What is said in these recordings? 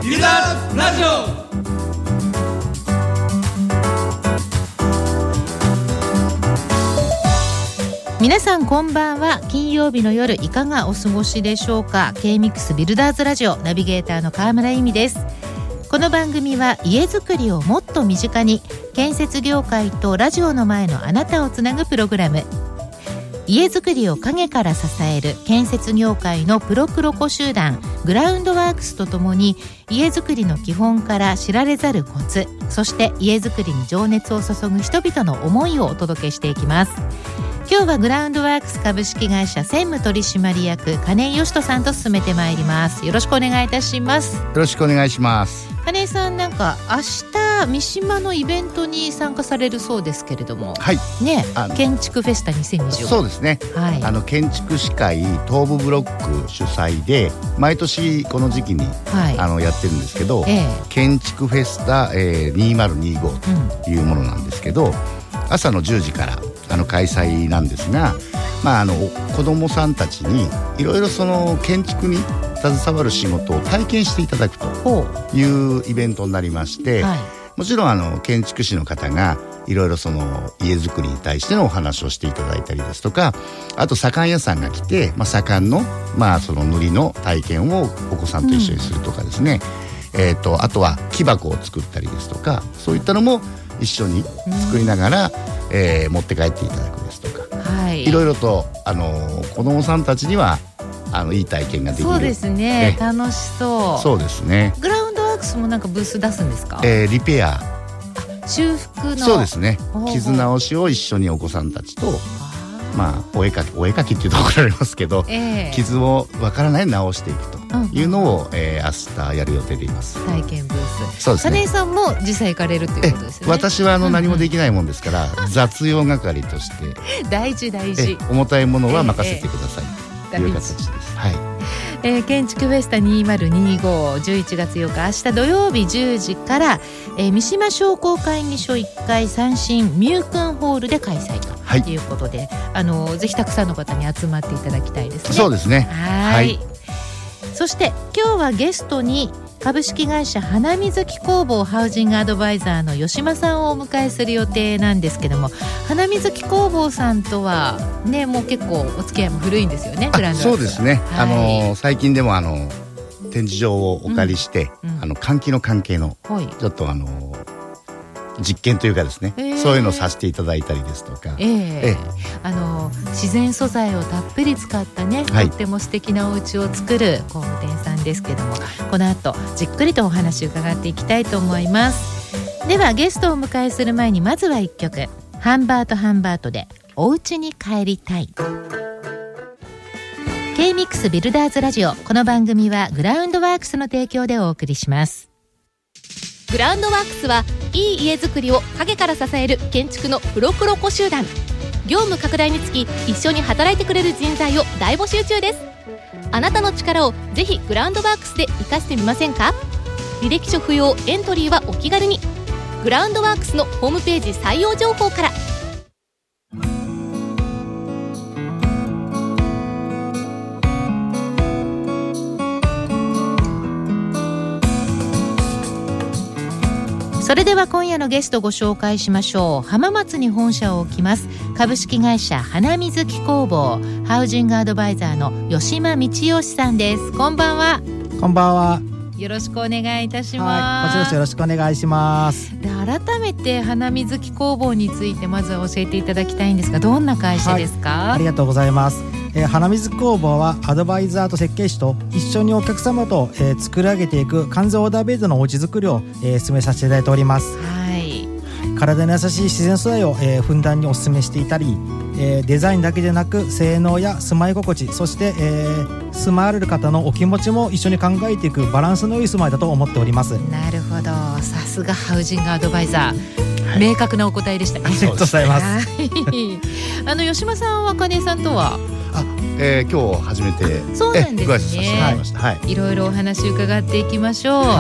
ビルダーズラジオ。 皆さんこんばんは。金曜日の夜いかがお過ごしでしょうか。 K-MIX ビルダーズラジオナビゲーターの川村由美です。この番組は家づくりをもっと身近に、建設業界とラジオの前のあなたをつなぐプログラム。家づくりを陰から支える建設業界のプロクロコ集団グラウンドワークスとともに、家づくりの基本から知られざるコツ、そして家づくりに情熱を注ぐ人々の思いをお届けしていきます。今日はグラウンドワークス株式会社専務取締役金井義人さんと進めてまいります。よろしくお願いいたします。 よろしくお願いします。 金井さん、なんか明日三島のイベントに参加されるそうですけれども、 はいね、建築フェスタ2025。 そうですね、 はい、 建築士会東部ブロック主催で毎年この時期に、はい、やってるんですけど、建築フェスタ、2025というものなんですけど、朝の10時から開催なんですが、子どもさんたちにいろいろその建築に携わる仕事を体験していただくというイベントになりまして、はい、もちろん建築士の方がいろいろその家づくりに対してのお話をしていただいたりですとか、あと左官屋さんが来て、左官の、その塗りの体験をお子さんと一緒にするとかですね、あとは木箱を作ったりですとか、そういったのも一緒に作りながら、持って帰っていただくですとか、はい、いろいろと子どもさんたちにはいい体験ができる。 そうですね、楽しそう。 そうですね。 グラウンドワークスもなんかブース出すんですか？ リペア、 修復の。 そうですね、傷直しを一緒にお子さんたちと、お絵描きっていうと怒られますけど、傷をわからないように直していくというのを、明日やる予定でいます。 体験ブース。 そうですね。 金井さんも実際行かれるっていうことですよね。 私は何もできないもんですから、雑用係として大事重たいものは任せてくださいという形です。はい。 建築フェスタ2025、11月8日明日土曜日10時から、三島商工会議所1階三新ミュークンホールで開催ということで、ぜひたくさんの方に集まっていただきたいですね。 そうですね。 はい。そして今日はゲストに株式会社花水木工房ハウジングアドバイザーの吉間さんをお迎えする予定なんですけども、花水木工房さんとはね、もう結構お付き合いも古いんですよね。グランドそうですね、はい、最近でも展示場をお借りして、換気の関係のちょっと実験というかですね、そういうのをさせていただいたりですとか、 自然素材をたっぷり使ったね、とっても素敵なお家を作る工務店さんですけども、この後じっくりとお話を伺っていきたいと思います。ではゲストをお迎えする前に、まずは1曲、ハンバートでお家に帰りたい。 K-MIX ビルダーズラジオ。この番組はグラウンドワークスの提供でお送りします。 グラウンドワークスはいい家づくりを陰から支える建築のプロクロコ集団。業務拡大につき一緒に働いてくれる人材を大募集中です。あなたの力をぜひグラウンドワークスで活かしてみませんか？履歴書不要、エントリーはお気軽に。グラウンドワークスのホームページ採用情報から。 それでは今夜のゲストご紹介しましょう。浜松に本社を置きます株式会社花水木工房ハウジングアドバイザーの吉間道義さんです。こんばんは。 こんばんは。 よろしくお願いいたします。 こちらこそよろしくお願いします。 で、改めて花水木工房についてまずは教えていただきたいんですが、どんな会社ですか？ ありがとうございます。花水木工房はアドバイザーと設計士と一緒にお客様と、作り上げていく完全オーダーベイドのおうち作りを、進めさせていただいております。 はい。 体に優しい自然素材を、ふんだんにお勧めしていたり、デザインだけでなく性能や住まい心地、そして、住まわれる方のお気持ちも一緒に考えていくバランスの良い住まいだと思っております。 なるほど、さすがハウジングアドバイザー、明確なお答えでしたね。 ありがとうございます。 吉間さんは金井さんとは今日初めてそうなんですね。 ご挨拶させてもらいました。 いろいろお話伺っていきましょう。はい。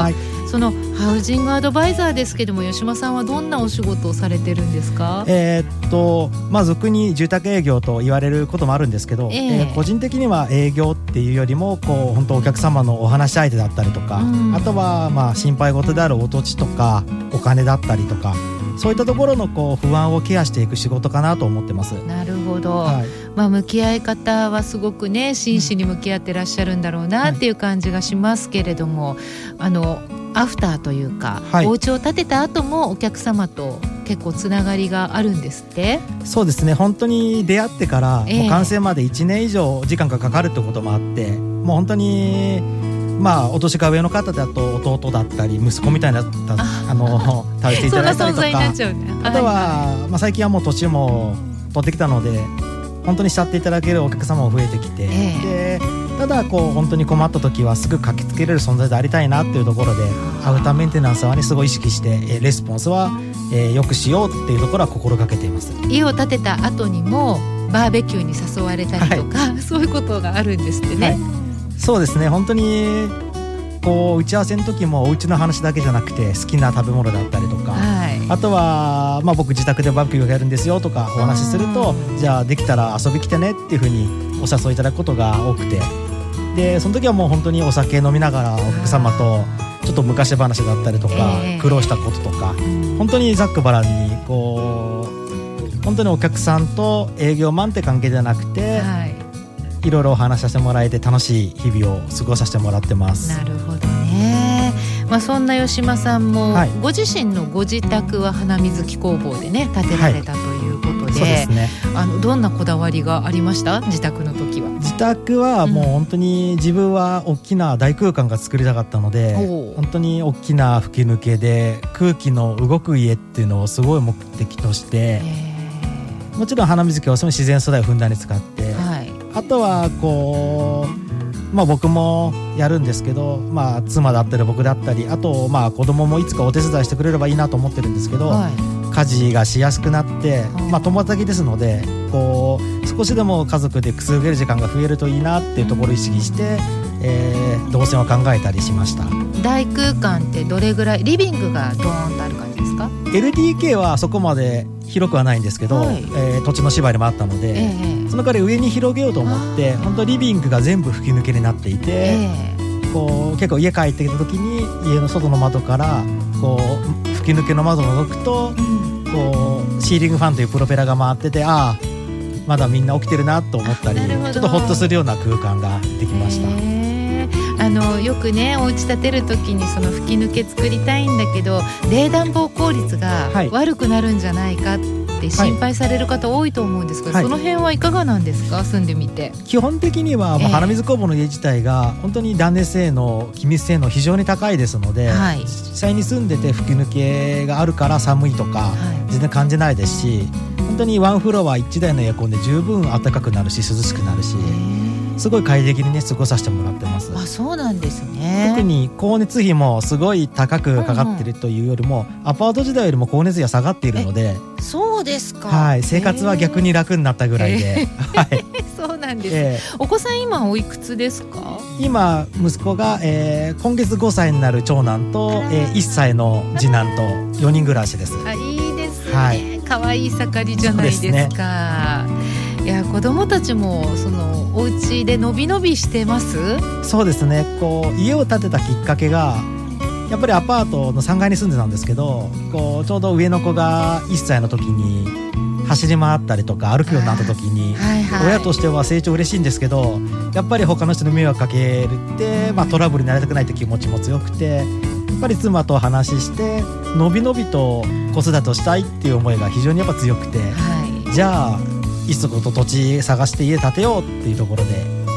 そのハウジングアドバイザーですけども、吉間さんはどんなお仕事をされてるんですか？ 俗に住宅営業と言われることもあるんですけど、個人的には営業っていうよりも本当お客様のお話し相手だったりとか、あとは心配事であるお土地とかお金だったりとか、そういったところの不安をケアしていく仕事かなと思ってます。 なるほど、向き合い方はすごくね真摯に向き合ってらっしゃるんだろうなっていう感じがしますけれども、アフターというか、お家を建てた後もお客様と結構つながりがあるんですって？ そうですね、本当に出会ってからもう完成まで1年以上時間がかかるってこともあって、もう本当にお年が上の方だと弟だったり息子みたいな対していただいたりとか、あとは、最近はもう年も取ってきたので本当に慕っていただけるお客様も増えてきて、でただ本当に困った時はすぐ駆けつけれる存在でありたいなっていうところで、アウターメンテナンスはねすごい意識してレスポンスはよくしようっていうところは心がけています。 家を建てた後にもバーベキューに誘われたりとか、そういうことがあるんですってね。 そうですね、本当に打ち合わせの時もお家の話だけじゃなくて好きな食べ物だったりとか、あとは、僕自宅でバーベキューをやるんですよとかお話しすると、じゃあできたら遊び来てねっていうふうにお誘いいただくことが多くて、でその時はもう本当にお酒飲みながらお客様とちょっと昔話だったりとか、苦労したこととか、本当にざっくばらんに本当にお客さんと営業マンって関係じゃなくて、いろいろお話しさせてもらえて楽しい日々を過ごさせてもらってます。 なるほどね。そんな吉間さんも、ご自身のご自宅は花水木工房でね建てられたということで、 そうですね、 どんなこだわりがありました？自宅の時は。 自宅はもう本当に自分は大きな大空間が作りたかったので、本当に大きな吹き抜けで空気の動く家っていうのをすごい目的として、もちろん花水木はその自然素材をふんだんに使って、あとは僕もやるんですけど、妻だったり僕だったり、あと子供もいつかお手伝いしてくれればいいなと思ってるんですけど、家事がしやすくなって、共働きですので少しでも家族でくつろげる時間が増えるといいなっていうところを意識して、動線を考えたりしました。 大空間ってどれぐらい、リビングがドーンとある感じですか？ LDK はそこまで広くはないんですけど、土地の縛りもあったので、その代わり上に広げようと思って本当リビングが全部吹き抜けになっていて、結構家帰ってきた時に家の外の窓から吹き抜けの窓を覗くと、シーリングファンというプロペラが回ってて、まだみんな起きてるなと思ったり、ちょっとホッとするような空間ができました。 よくねお家建てる時にその吹き抜け作りたいんだけど冷暖房効率が悪くなるんじゃないかって心配される方多いと思うんですけど、その辺はいかがなんですか？住んでみて。 基本的には花水工房の家自体が本当に断熱性能気密性能非常に高いですので、実際に住んでて吹き抜けがあるから寒いとか全然感じないですし、本当にワンフロア1台のエアコンで十分暖かくなるし涼しくなるし、すごい快適にね過ごさせてもらってます。 そうなんですね。 特に光熱費もすごい高くかかってるというよりも、アパート時代よりも光熱費は下がっているので。 そうですか。 生活は逆に楽になったぐらいで、 そうなんです、お子さん今おいくつですか？ 今息子が、今月5歳になる長男と、1歳の次男と4人暮らしです。 いいですね、可愛い盛りじゃないですか。いや子供たちもお家でのびのびしてます？ そうですね、家を建てたきっかけがやっぱりアパートの3階に住んでたんですけど、ちょうど上の子が1歳の時に走り回ったりとか歩くようになった時に、親としては成長嬉しいんですけど、やっぱり他の人に迷惑かけるって、トラブルになりたくないという気持ちも強くて、やっぱり妻と話してのびのびと子育てをしたいっていう思いが非常にやっぱ強くて、じゃあいっそこと土地探して家建てようっていうところで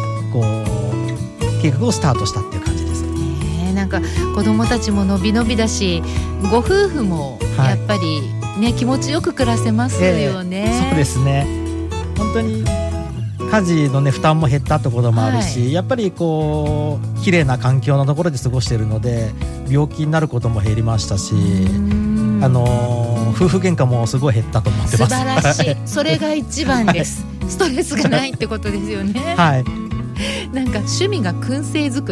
計画をスタートしたっていう感じですね。 なんか子供たちものびのびだし、ご夫婦もやっぱりね、気持ちよく暮らせますよね。 そうですね、本当に家事のね負担も減ったってこともあるし、やっぱり綺麗な環境のところで過ごしているので病気になることも減りましたし、夫婦喧嘩もすごい減ったと思ってます。 素晴らしいそれが一番ですストレスがないってことですよね。なんか趣味が燻製作り。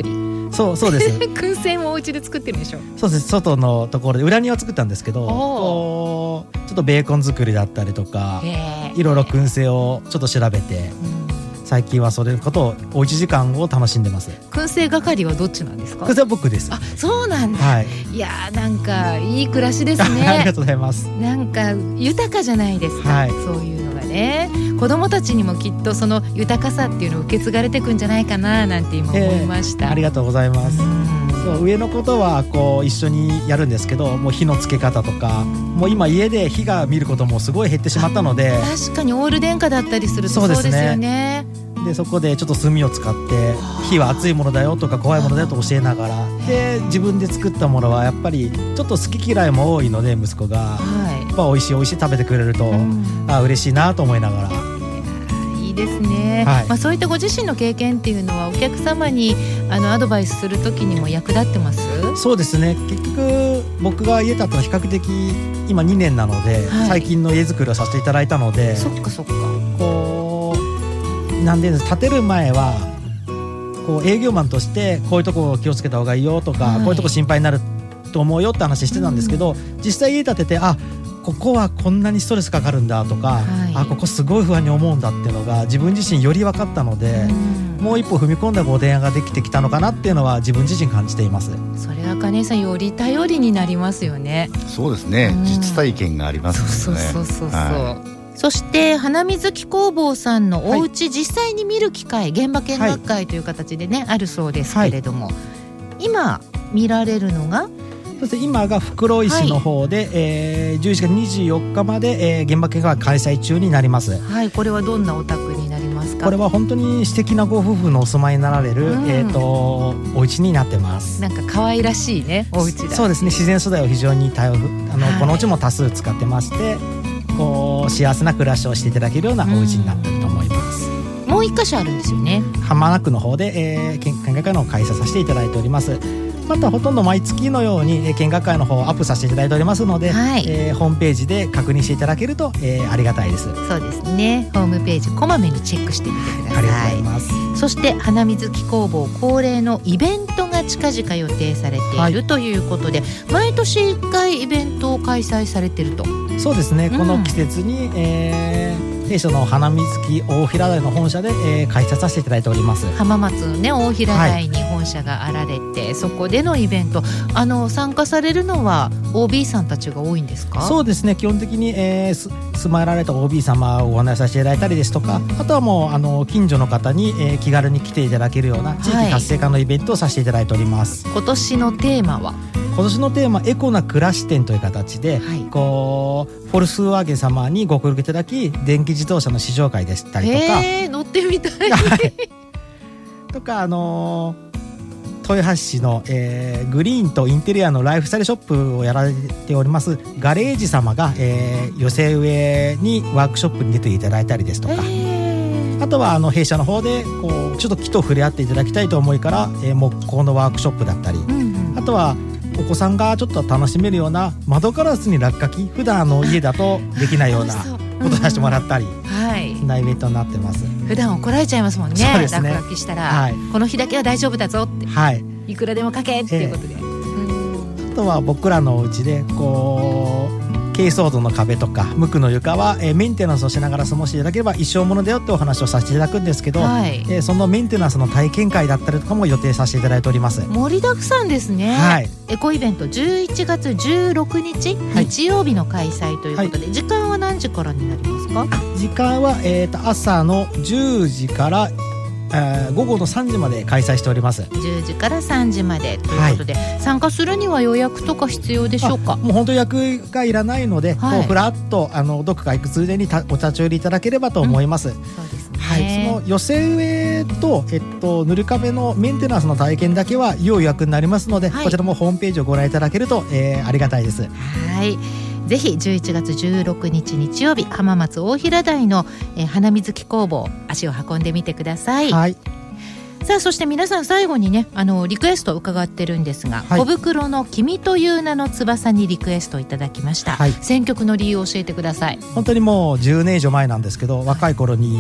そうです燻製もお家で作ってるでしょ。 そうです。外のところで裏庭作ったんですけど、ちょっとベーコン作りだったりとかいろいろ燻製をちょっと調べて、最近はそれのことをおうち時間を楽しんでます。 燻製係はどっちなんですか？ 燻製は僕です。 あ、そうなんだ、 はい、 いやーなんかいい暮らしですねありがとうございます。 なんか豊かじゃないですか、はい、そういうのがね、子供たちにもきっとその豊かさっていうのを受け継がれていくんじゃないかななんて今思いました、 ありがとうございます。そう上のことはこう一緒にやるんですけど、もう火のつけ方とか、もう今家で火が見ることもすごい減ってしまったので、 確かにオール電化だったりするとそうですよね。 でそこでちょっと炭を使って火は熱いものだよとか怖いものだよと教えながら、で自分で作ったものはやっぱりちょっと好き嫌いも多いので、息子が、やっぱ美味しい食べてくれると、嬉しいなと思いながら。 いいですね、そういったご自身の経験っていうのはお客様にアドバイスするときにも役立ってます？ そうですね、結局僕が家建ったのは比較的今2年なので、最近の家作りをさせていただいたので、 そっかこうなんで建てる前はこう営業マンとしてこういうとこ気をつけた方がいいよとか、こういうとこ心配になると思うよって話してたんですけど、実際家建ててここはこんなにストレスかかるんだとか、ここすごい不安に思うんだっていうのが自分自身より分かったので、もう一歩踏み込んだご提案ができてきたのかなっていうのは自分自身感じています。 それは金井さんより頼りになりますよね。 そうですね、実体験がありますね。 そして花水木工房さんのお家、実際に見る機会、現場見学会という形でね、あるそうですけれども、今見られるのがそして今が袋井市の方で、11月24日まで、現場見学会開催中になります。 これはどんなお宅になりますか？ これは本当に素敵なご夫婦のお住まいになられる、お家になってます。 なんか可愛らしいねお家だ。 そうですね、自然素材を非常にこのうちも多数使ってまして、こう幸せな暮らしをしていただけるようなお家になっていると思います。 もう一箇所あるんですよね。 浜名区の方で、見学会の開催させていただいております。またほとんど毎月のように見学会の方をアップさせていただいておりますので、ホームページで確認していただけると、ありがたいです。 そうですね、ホームページこまめにチェックしてみてください。 ありがとうございます。 そして花水木工房恒例のイベントが近々予定されているということで、毎年1回イベントを開催されていると。 そうですね、この季節に、弊社の花水木大平台の本社で、開催させていただいております。 浜松のね大平台に本社があられて、そこでのイベント、参加されるのは OB さんたちが多いんですか？ そうですね、基本的に、住まいられた OB 様をご案内させていただいたりですとか、あとはもう近所の方に、気軽に来ていただけるような地域活性化のイベントをさせていただいております。 今年のテーマは？ 今年のテーマエコな暮らし展という形で、こうフォルスワーゲン様にご協力いただき、電気自動車の試乗会でしたりとか、 乗ってみたいとか豊橋市の、グリーンとインテリアのライフスタイルショップをやられておりますガレージ様が、寄せ植えにワークショップに出ていただいたりですとか、あとは弊社の方でこうちょっと木と触れ合っていただきたいと思いから、木工のワークショップだったり、あとはお子さんがちょっと楽しめるような窓ガラスに落書き、普段家だとできないようなことをさせてもらったり、そんなイベントになってます。 普段怒られちゃいますもんね。 そうですね、 落書きしたら、この日だけは大丈夫だぞって、いくらでも書けっていうことで、 あとは僕らのお家でこう珪藻土の壁とか無垢の床は、メンテナンスをしながら過ごしていただければ一生ものだよってお話をさせていただくんですけど、そのメンテナンスの体験会だったりとかも予定させていただいております。 盛りだくさんですね。エコイベント11月16日、日曜日の開催ということで、時間は何時からになりますか？ 時間は、朝の10時から午後の3時まで開催しております。 10時から3時までということで、参加するには予約とか必要でしょうか？ もう本当予約がいらないので、こうふらっとどこか行くついでにお立ち寄りいただければと思います。 そうですね、 その寄せ植えと、塗る壁のメンテナンスの体験だけは要予約になりますので、こちらもホームページをご覧いただけると、ありがたいです。 ぜひ11月16日日曜日、浜松大平台の、花水木工房足を運んでみてください。さあ、そして皆さん最後にね、リクエストを伺ってるんですが、小袋の君という名の翼にリクエストいただきました。選曲の理由を教えてください。 本当にもう10年以上前なんですけど、若い頃に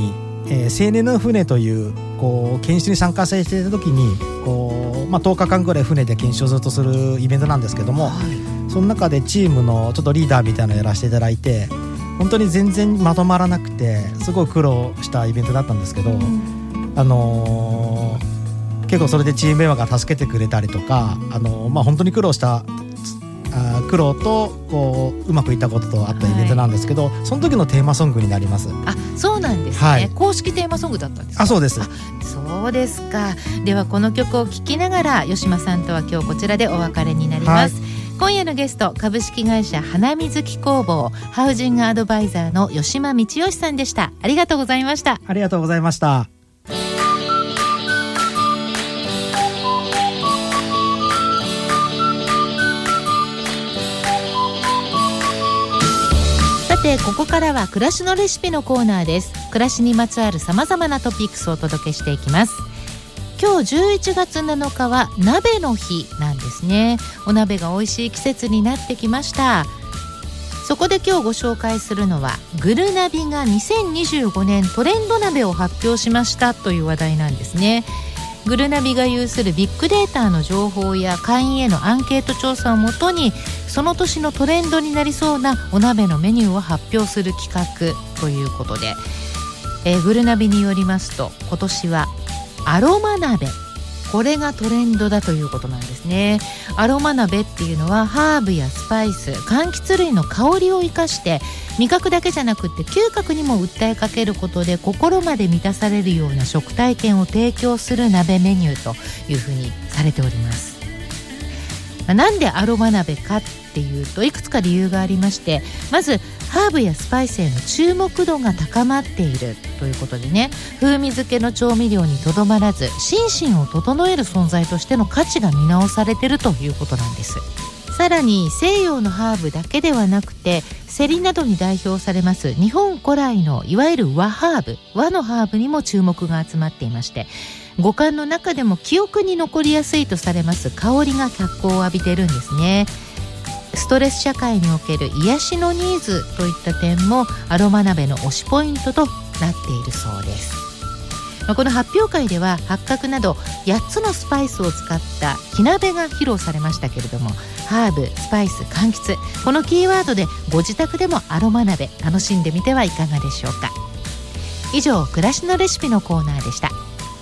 青年の船という研修に参加させていた時に10日間ぐらい船で研修をずっとするイベントなんですけども、その中でチームのちょっとリーダーみたいなのをやらせていただいて、本当に全然まとまらなくてすごい苦労したイベントだったんですけど、結構それでチームメンバーが助けてくれたりとか、本当に苦労とうまくいったこととあったイベントなんですけど、その時のテーマソングになります。 そうなんですね、公式テーマソングだったんですか？ そうです。 そうですか。ではこの曲を聴きながら吉間さんとは今日こちらでお別れになります。今夜のゲスト、株式会社花水木工房ハウジングアドバイザーの吉間道義さんでした。ありがとうございました。 ありがとうございました。 さて、ここからは暮らしのレシピのコーナーです。暮らしにまつわるさまざまなトピックスをお届けしていきます。今日11月7日は鍋の日なんですね。お鍋が美味しい季節になってきました。そこで今日ご紹介するのは、グルナビが2025年トレンド鍋を発表しましたという話題なんですね。グルナビが有するビッグデータの情報や会員へのアンケート調査をもとに、その年のトレンドになりそうなお鍋のメニューを発表する企画ということで、グルナビによりますと、今年はアロマ鍋、これがトレンドだということなんですね。アロマ鍋っていうのはハーブやスパイス、柑橘類の香りを生かして味覚だけじゃなくって嗅覚にも訴えかけることで心まで満たされるような食体験を提供する鍋メニューというふうにされております。なんでアロマ鍋かっていうと、いくつか理由がありまして、まずハーブやスパイスへの注目度が高まっているということでね、風味付けの調味料にとどまらず心身を整える存在としての価値が見直されているということなんです。さらに西洋のハーブだけではなくて、セリなどに代表されます日本古来のいわゆる和ハーブ、和のハーブにも注目が集まっていまして、五感の中でも記憶に残りやすいとされます香りが脚光を浴びているんですね。ストレス社会における癒しのニーズといった点もアロマ鍋の推しポイントとなっているそうです。この発表会では八角など8つのスパイスを使った火鍋が披露されましたけれども、ハーブ、スパイス、柑橘、このキーワードでご自宅でもアロマ鍋楽しんでみてはいかがでしょうか。以上、暮らしのレシピのコーナーでした。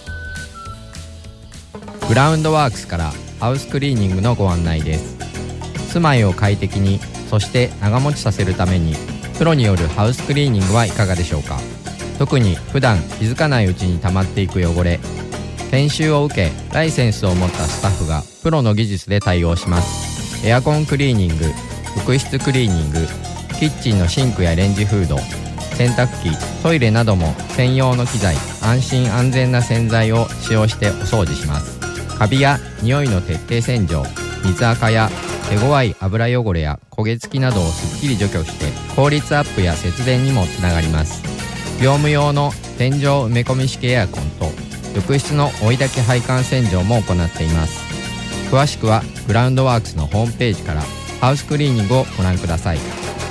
グラウンドワークスからハウスクリーニングのご案内です。住まいを快適に、そして長持ちさせるためにプロによるハウスクリーニングはいかがでしょうか。特に普段気づかないうちに溜まっていく汚れ、研修を受けライセンスを持ったスタッフがプロの技術で対応します。エアコンクリーニング、浴室クリーニング、キッチンのシンクやレンジフード、洗濯機、トイレなども専用の機材、安心安全な洗剤を使用してお掃除します。カビや匂いの徹底洗浄、水垢や手強い油汚れや焦げ付きなどをすっきり除去して効率アップや節電にもつながります。業務用の天井埋め込み式エアコンと浴室の追い焚き配管洗浄も行っています。詳しくはグラウンドワークスのホームページからハウスクリーニングをご覧ください。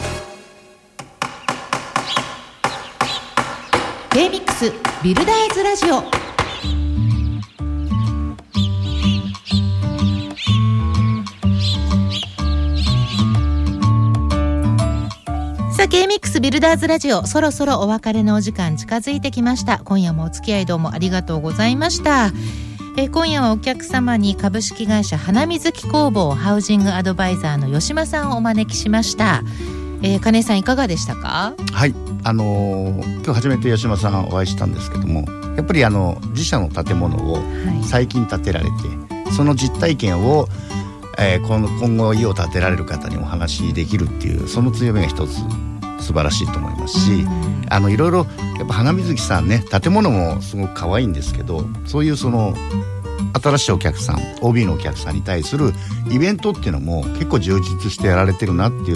K-MIX ビルダーズラジオ。K-MIX ビルダーズラジオ、そろそろお別れのお時間近づいてきました。今夜もお付き合いどうもありがとうございました。今夜はお客様に株式会社花水木工房ハウジングアドバイザーの吉間さんをお招きしました。金井さんいかがでしたか？ はい、今日初めて吉間さんお会いしたんですけども、やっぱり自社の建物を最近建てられて、その実体験を今後家を建てられる方にお話しできるっていう、その強みが一つ素晴らしいと思いますし、いろいろやっぱ花水木さんね、建物もすごく可愛いんですけど、そういうその新しいお客さん、 OB のお客さんに対するイベントっていうのも結構充実してやられてるなっていう、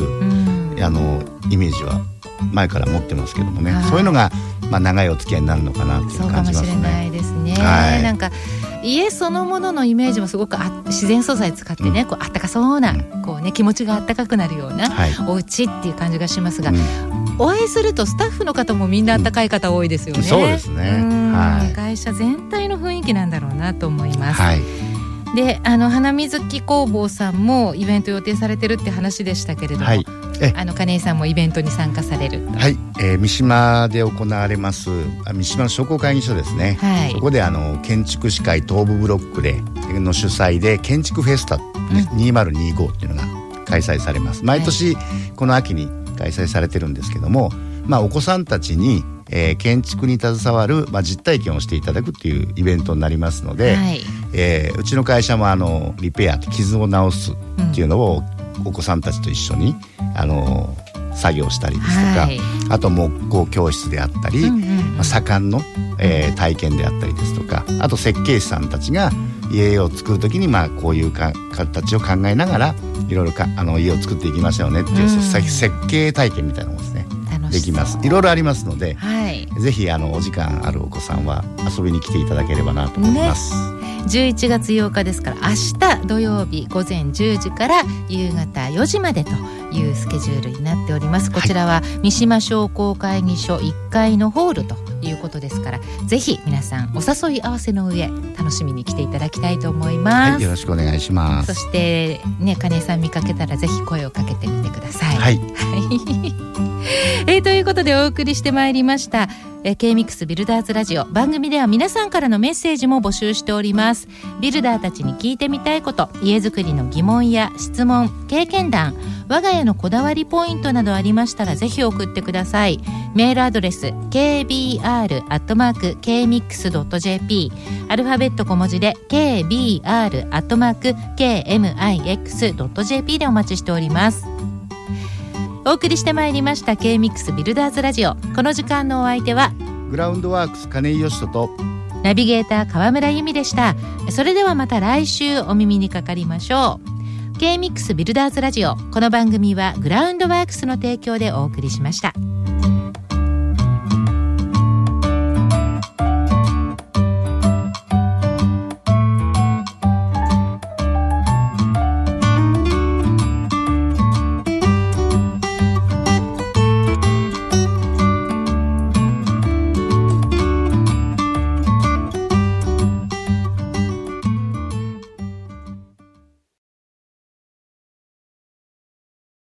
イメージは前から持ってますけどもね、そういうのが、長いお付き合いになるのかなっていう感じますね。 そうかもしれないですね。なんか家そのもののイメージもすごく自然素材使ってね、こうあったかそうな、こうね、気持ちがあったかくなるような、お家っていう感じがしますが、お会いするとスタッフの方もみんなあったかい方多いですよね。 そうですね、 会社全体の雰囲気なんだろうなと思います。で、花水木工房さんもイベント予定されてるって話でしたけれども、金井さんもイベントに参加される。 三島で行われます三島の商工会議所ですね、そこで建築士会東部ブロックでの主催で建築フェスタ、2025っていうのが開催されます。毎年この秋に開催されてるんですけども、お子さんたちに建築に携わる、実体験をしていただくっていうイベントになりますので、うちの会社もリペア傷を治すっていうのをお子さんたちと一緒に作業したりですとか、あと木工教室であったり、左官の、体験であったりですとか、あと設計士さんたちが家を作るときにこういう形を考えながらいろいろ家を作っていきましょうねっていう、設計体験みたいなのもですねできます。いろいろありますので、ぜひお時間あるお子さんは遊びに来ていただければなと思います。 11月8日ですから、明日土曜日午前10時から夕方4時までというスケジュールになっております。こちらは三島商工会議所1階のホールということですから、ぜひ皆さんお誘い合わせの上楽しみに来ていただきたいと思います。 よろしくお願いします。 そしてね、金井さん見かけたらぜひ声をかけてみてください。ということでお送りしてまいりました、K-MIX ビルダーズラジオ。番組では皆さんからのメッセージも募集しております。ビルダーたちに聞いてみたいこと、家づくりの疑問や質問、経験談、我が家のこだわりポイントなどありましたらぜひ送ってください。メールアドレス kbr@kmix.jp、 アルファベット小文字で kbr@kmix.jp でお待ちしております。お送りしてまいりました K-MIX ビルダーズラジオ。この時間のお相手はグラウンドワークス金井義人とナビゲーター川村由美でした。それではまた来週お耳にかかりましょう。K-MIX ビルダーズラジオ。この番組はグラウンドワークスの提供でお送りしました。